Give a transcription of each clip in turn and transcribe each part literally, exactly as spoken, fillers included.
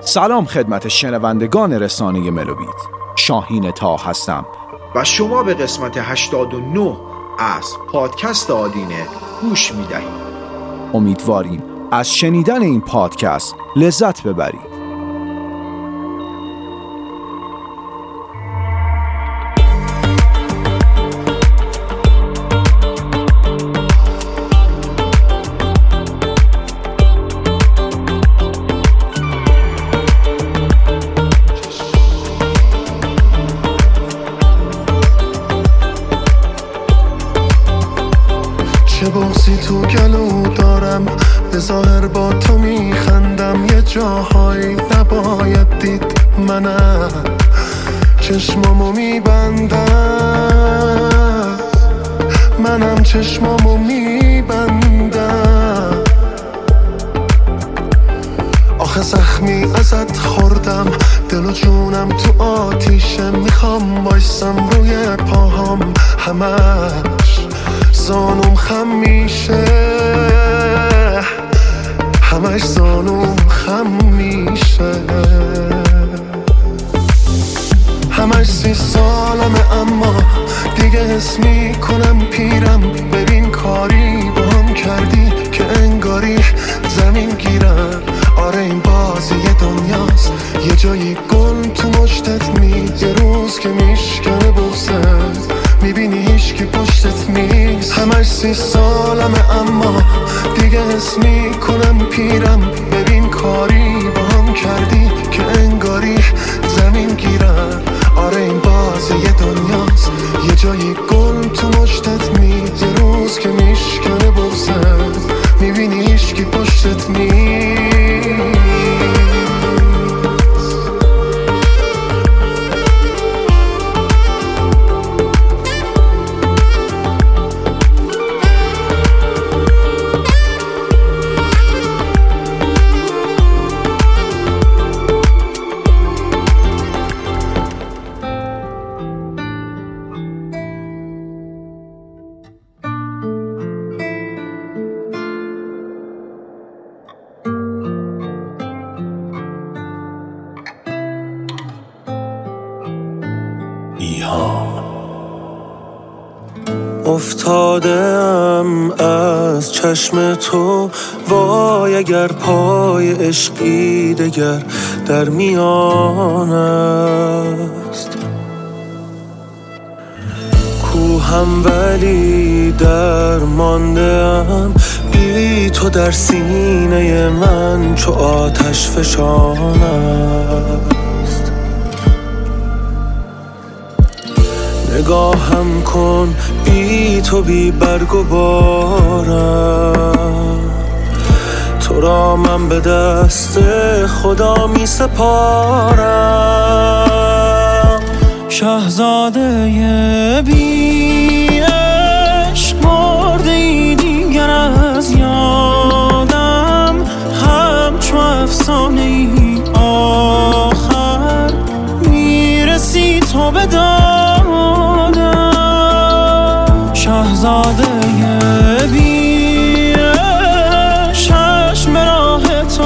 سلام خدمت شنوندگان رسانه ملوبیت. شاهین تا هستم و شما به قسمت هشتاد و نه از پادکست آدینه گوش میدهید. امیدواریم از شنیدن این پادکست لذت ببرید. چه بغضی تو گلو دارم، به ظاهر با تو میخندم، یه جاهایی نباید دید منم چشمامو میبندم، منم چشمامو میبندم. آخه زخمی ازت خوردم، دل و جونم تو آتیشه، میخوام بایستم روی پاهام، همش زانوم خم میشه، همش زانوم خم میشه. همش سی سالمه اما دیگه حس میکنم پیرم. ببین کاری با هم کردی که انگاری زمین گیرم. آره این بازی دنیاست، یه جایی گل تو مشتت می، یه روز که میشکنه بغزت میبینی هیچ کی پشتت نیست. همش سی سالمه اما دیگه حس میکنم پیرم. ببین کاری با هم کردی که انگاری زمین گیرم. آره این بازی دنیاست، یه جایی گل تو مشتت می، یه روز که میشکنه بغزت میبینی هیچ کی پشتت نیست. افتادم از چشم تو، وای اگر پای عشقی دگر در میان است. کوهم ولی در ماندم، بی تو در سینه من چو آتش فشان است. نگاهم کن بی تو بی برگ و بارم، تو را من به دست خدا می سپارم. شاهزاده بی عشق مرده ای دیگر از یادم، همچو افسانه ای آخر میرسی تو به دادم. شاهزاده بی چشم راه تو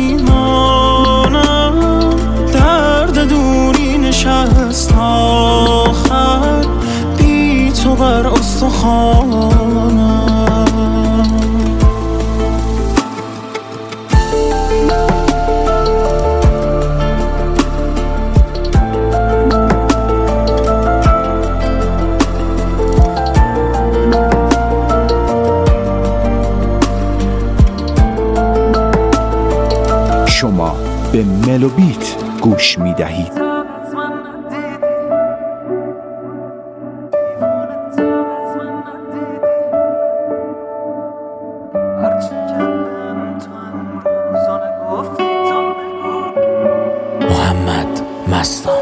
میمانم، درد دوری نشست آخر بی تو بر استخوانم. شما به ملوبیت گوش می دهید. محمد مستان.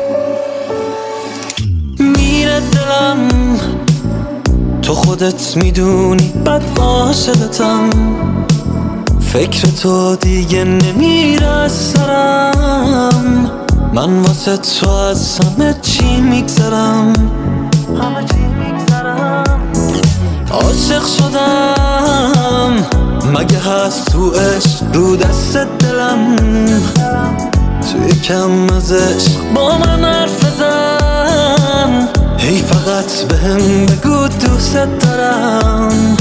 میره دلم تو خودت میدونی، بد عاشقتم، فکر تو دیگه نمیره از سرم. من واسه تو از همه چی میگذرم، همه چی میگذرم. عاشق شدم مگه هست تو عشق رو دست دلم، تو یکم از عشق با من حرف بزن، هی فقط بهم بگو دوست دارم.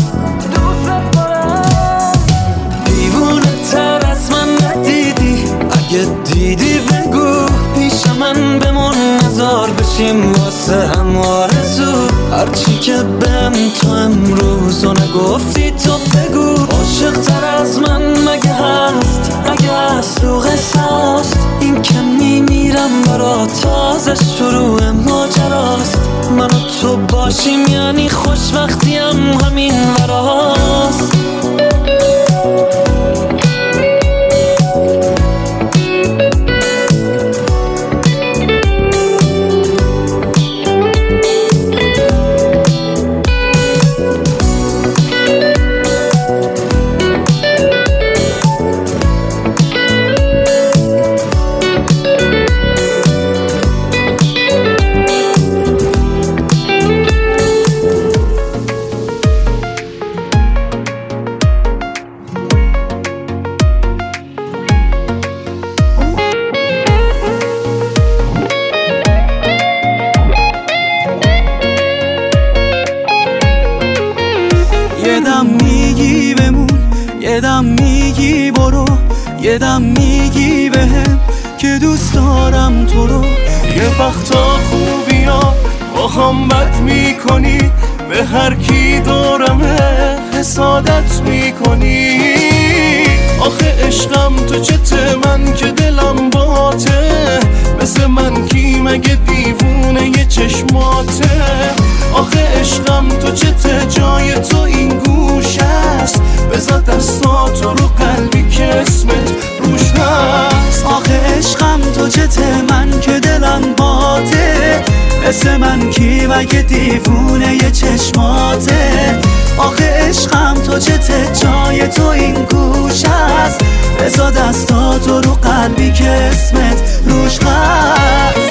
دیوونه تر از من ندیدی، اگه دیدی بگو پیش من بمون، نزار بشیم واسه هم آرزو. هرچی که بهم تو امروزو نگفتی تو بگو. عاشق تر از من مگه هست؟ اگه هست تو قصاست، این که میمیرم برا تازه شروع ماجراست. من و تو باشیم یعنی خوشبختیم همین وراست. یدم میگی بمون، یدم میگی برو، یدم میگی بهم که دوست دارم تو رو. یه وقتا خوبی ها با هم بد میکنی، به هر کی دورمه حسادت میکنی. آخه عشقم تو چته من که دلم باته، مثل من کی مگه دیوونه یه چشماته. آخه عشقم تو چته جای تو این گوش است، بذار دستاتو رو قلبی که اسمت روش هست. آخه عشقم تو چته من که دلم باته، مثل من کی مگه دیوونه یه چشماته. آخه عشقم تو چته جای تو این گوش است، بذار دستاتو رو قلبی که اسمت روش هست.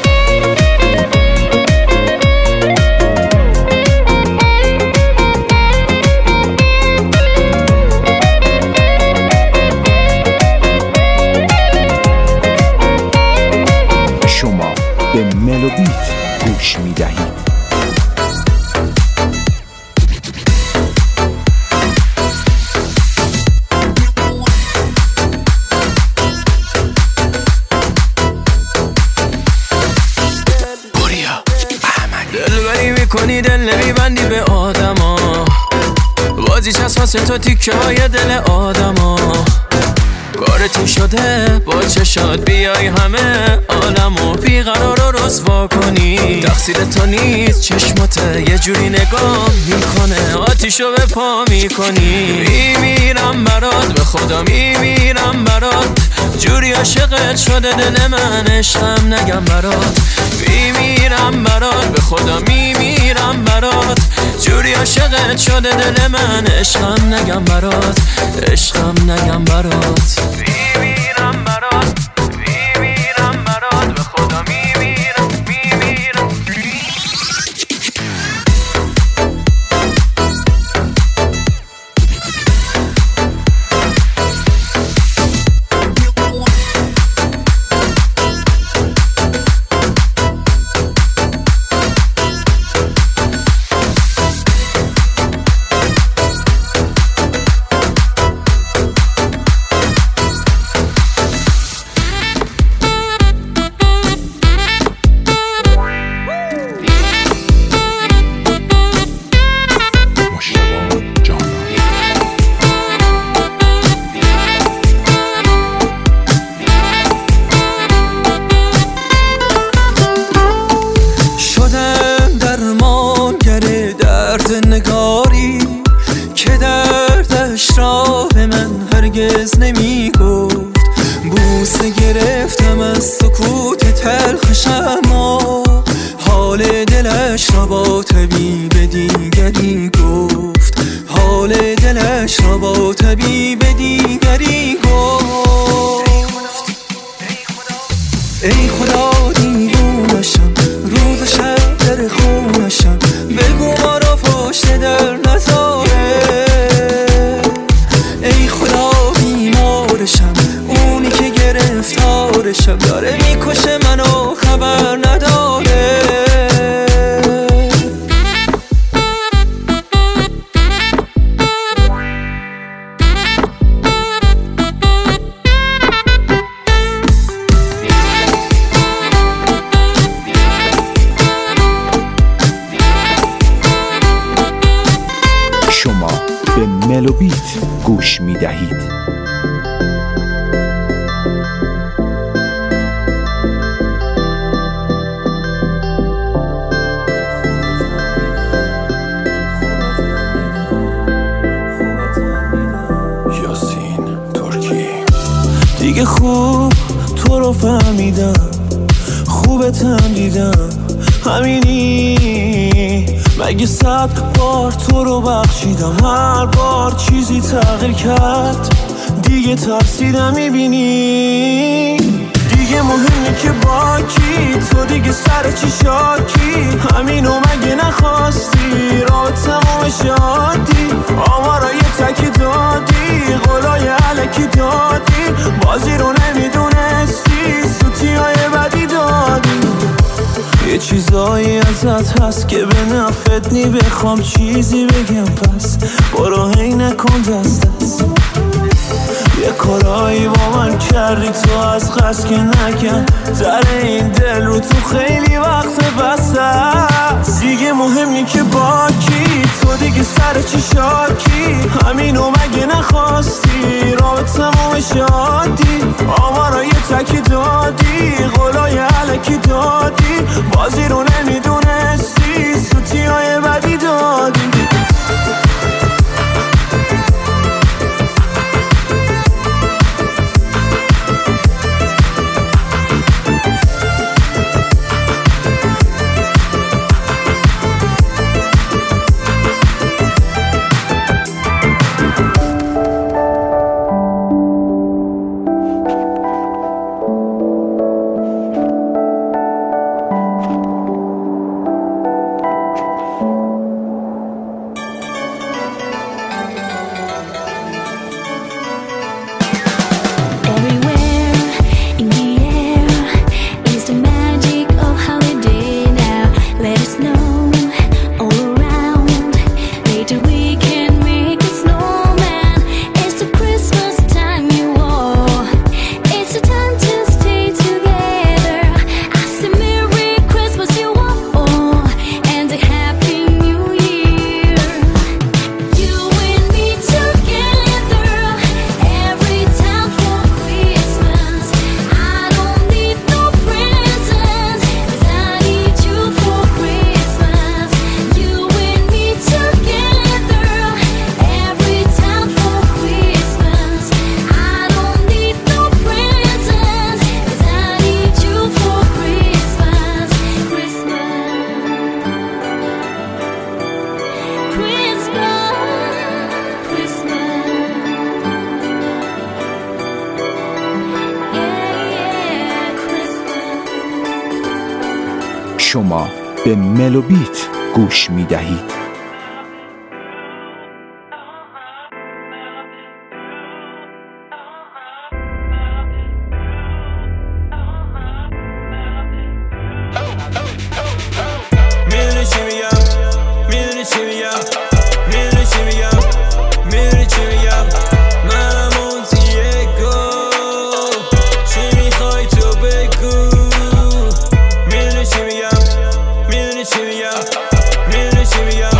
شما به ملوبیت گوش میدهید. دلبری میکنی دل نمیبندی به آدما، بازی چست واسه تو تیکه های دل آدما. کارتی شده با چشات بیای همه عالمو بیقرار و رسوا کنی. تقصیر تو نیست چشماته یه جوری نگاه میکنه، آتیشو به پا میکنی. میمیرم برات به خدا میمیرم برات، جوری عاشقت شده دل من عشقم نگم برات. میمیرم برات به خدا میمیرم برات، جوری عاشقت شده دل من عشقم نگم برات، عشقم نگم برات. میمیرم برات میمیرم برات به خدا میمیرم میمیرم. نگاری که دردش را به من هرگز نمی گفت. بوسه گرفتم از سکوت تلخش، اما حال دلش را با طبیب دیگری گفت. حال دلش را با طبیب دیگری گفت. ای خدا دیوونشم، روز شب در خونشم، بگو ما را پشت در نذاره. ای خدا بیمارشم، اونی که گرفتارشم، عشق داره میکشه منو خبر نداره. شما به ملوبیت گوش می دهید. دیگه خوب تو رو فهمیدم، خوبتم دیدم، همینی مگه صد بار تو رو بخشیدم، هر بار چیزی تغییر کرد دیگه ترسیدم. میبینی دیگه مهمه که با کی، تو دیگه سر چی شاکی، همینو مگه نخواستی راه تمام شادی، آمارای تکی دادی، قولای علکی دادی، بازی رو نمیدونستی، سوتی های بدی دادی. یه چیزایی ازت هست که به نفت نی، بخوام چیزی بگم پس برو هی نکن دست دست. یه کارایی با من کردی تو از قصد که نکن، در این دل رو تو خیلی وقت بسته است. دیگه مهم نی که با کی، تو دیگه سر چی شاکی، همینو مگه نخواستی راه تمام شادی، آمارای تکی دادی، قولای علکی دادی، بازی رو نمیدونستی، سوتی های بدی دادی. شما به ملوبیت گوش می دهید. Give me up.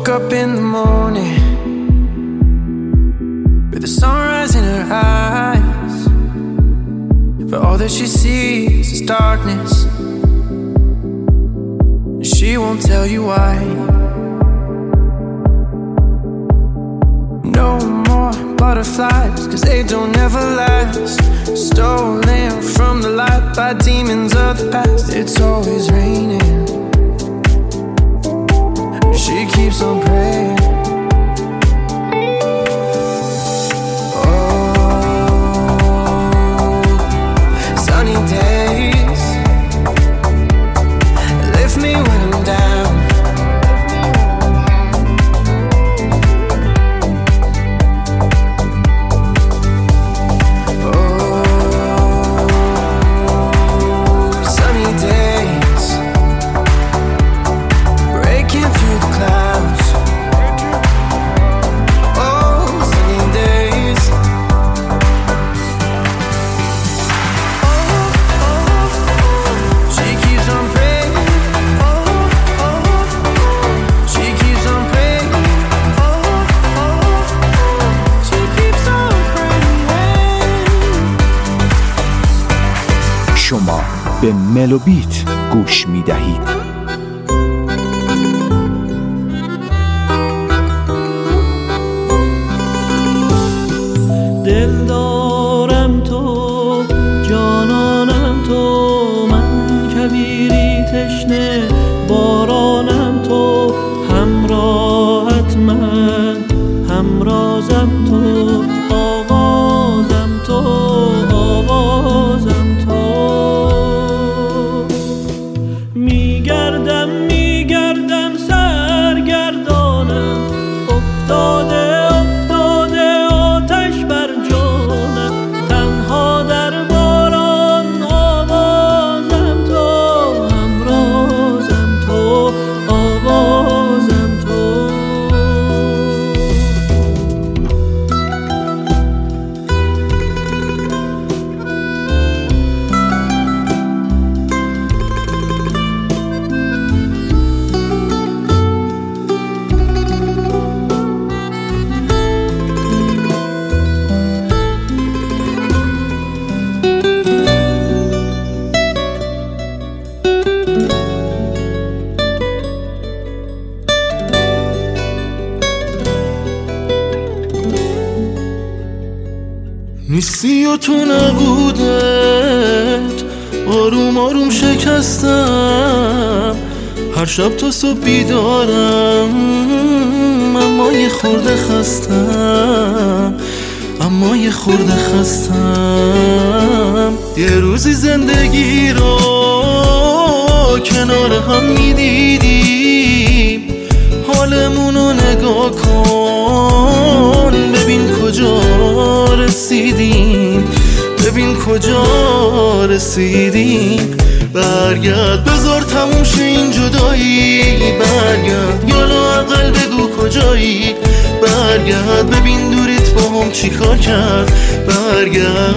woke up in the morning with the sunrise in her eyes, but all that she sees is darkness. She won't tell you why. No more butterflies, cause they don't ever last. Stolen from the light by demons of the past. It's always raining. She keeps on praying. Oh, sunny days lift me when I'm down. شما به ملوبیت گوش می دهید. دل دارم تو، جانانم تو، من کبیری تشنه بارانم تو، همراهت من، همرازم تو، آوازم تو، آوازم تو. میگردم میگردم سرگردانم، افتاده افتاده آتش بر جانم، تنها در باران آوازم تو، همرازم تو، آوازم تو. نیستی و تو نبودت آروم آروم شکستم، هر شب تا صبح بیدارم، اما یه خورده خستم، اما یه خورده خستم. یه روزی زندگی رو کنار هم میدیدیم، حالمونو نگاه کن ببین کجا رسیدیم، ببین کجا رسیدیم. برگرد بذار تموم شه این جدایی، برگرد یا لااقل بگو کجایی، برگرد ببین دوریت با هم چی کار کرد، برگرد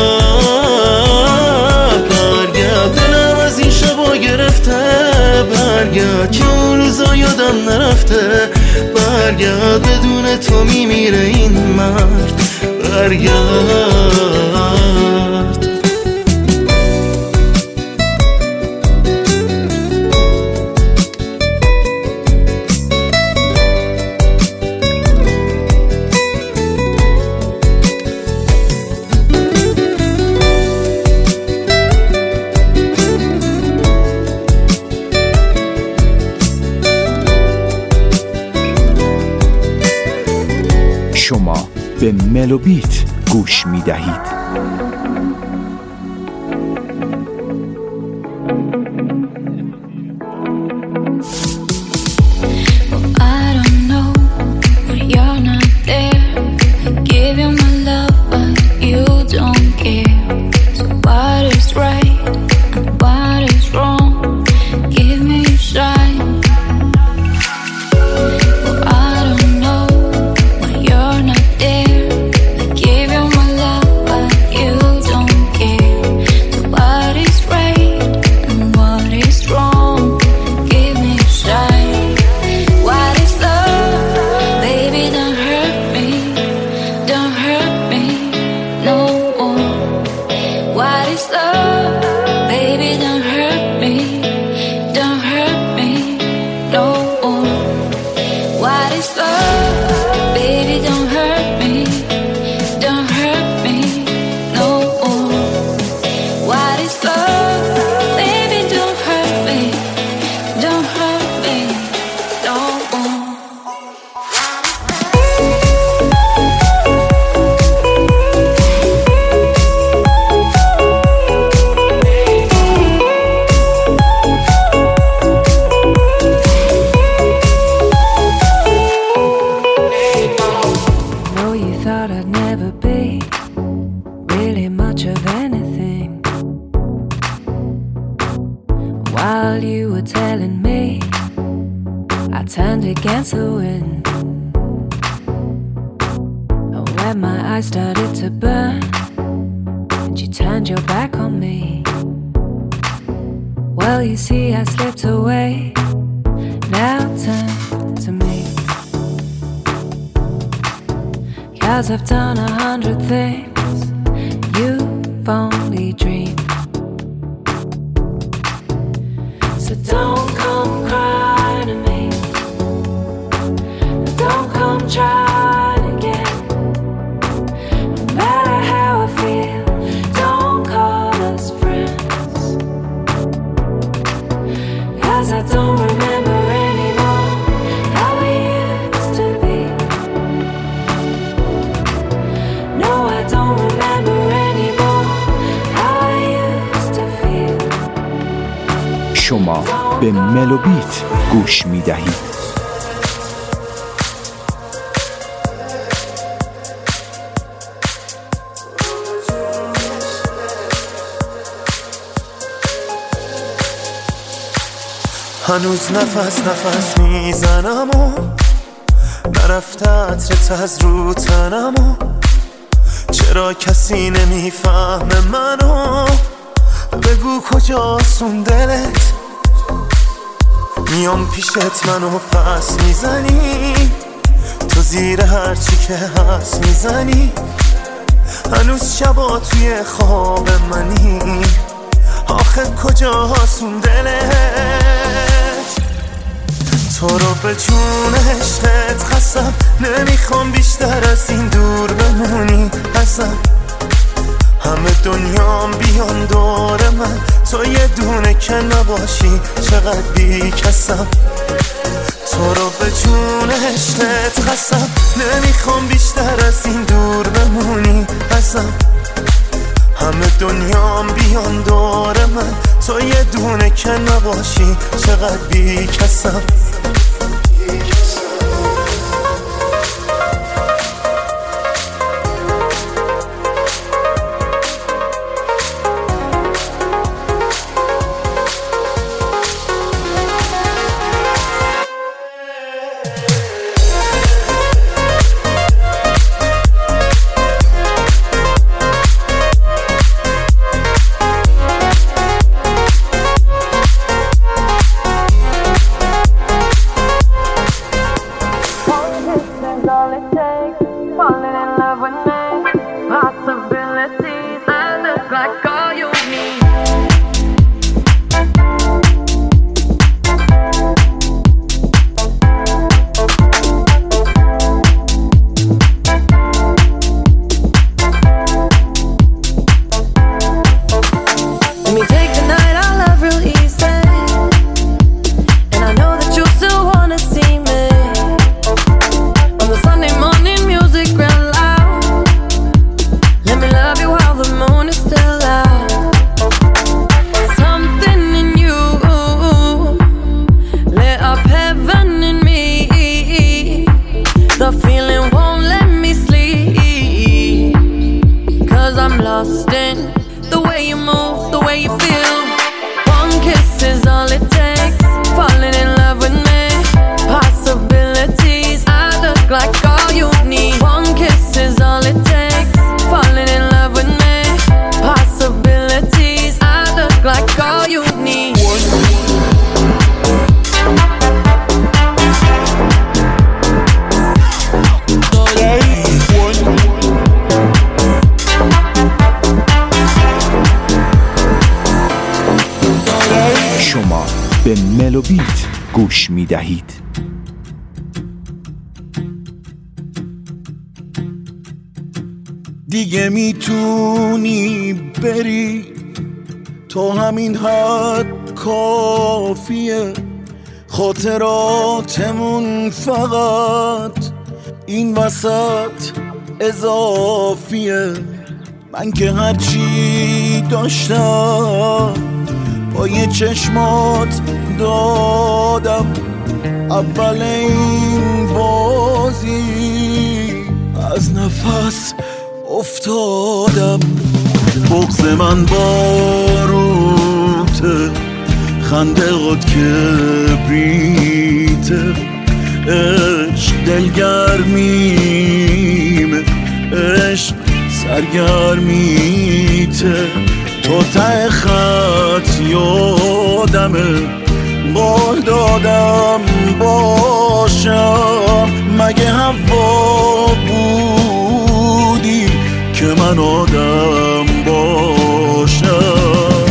برگرد دلم از این شبا گرفته، برگرد که اون روزا یادم نرفته، برگرد بدون تو میمیره این مرد، برگرد. شما به ملوبیت گوش می دهید. Strong. While you were telling me, I turned against the wind. And when my eyes started to burn, and you turned your back on me, well, you see, I slipped away. Now turn to me, 'cause I've done a hundred things you've only dreamed. So don't come crying to me, don't come trying again. No matter how I feel, don't call us friends, 'cause I don't remember anymore how we used to be. No, I don't remember anymore how I used to feel. شما به ملو بیت گوش می دهید. هنوز نفس نفس میزنم و نرفته عطرت از رو تنم و چرا کسی نمیفهمه منو؟ بگو کجاست اون دلت؟ میام پیشت منو پس میزنی، تو زیر هرچی که هست میزنی. هنوز شبا توی خواب منی، آخه کجاست اون دلت؟ تو رو به جون عشقت قسم، نمیخوام بیشتر از این دور بمونی ازم. همه دنیام بیان دور من، تو یه دونه که نباشی چقدر بی کسم. تو رو به جون عشقت قسم، نمیخوام بیشتر از این دور بمونی ازم. همه دنیام بیان دور من، تو یه دونه که نباشی چقدر بی کسم. به ملو بیت گوش می دهید. دیگه میتونی بری، تو همین حد کافیه. خاطراتمون فقط این وسط اضافیه. من که هرچی داشتم با یه چشمات دادم، اول این بازی از نفس افتادم. بغض من باروته، خنده قد کبریته، عشق دلگرمیم، عشق سرگرمیته. تو ته خط یادمه قول دادم باشم، مگه هوا بودی که من آدم باشم.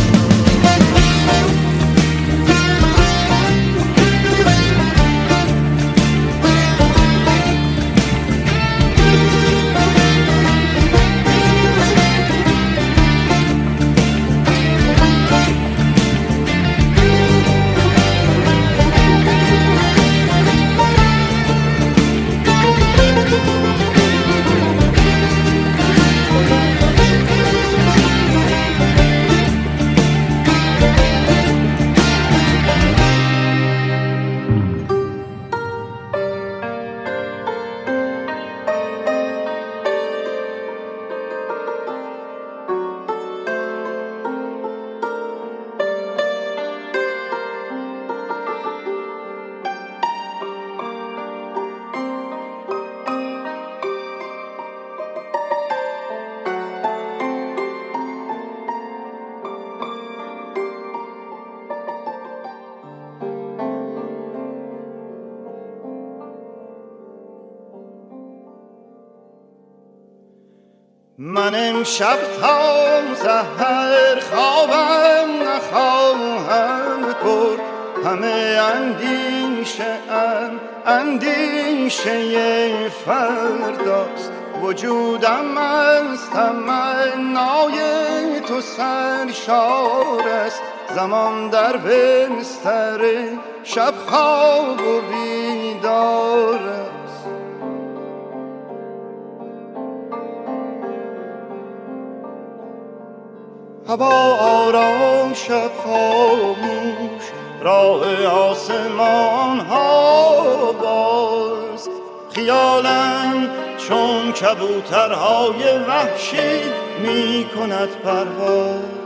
من امشب تا سحر خوابم نخواهم برد، همه اندیشه ام اندیشه فرداست. وجودم از تمنای تو سرشار است، زمان در بستر شب خواب و بیدار است. هوا آرام شب خاموش، راه آسمان ها باز. خیالم چون کبوترهای وحشی می کند پرواز.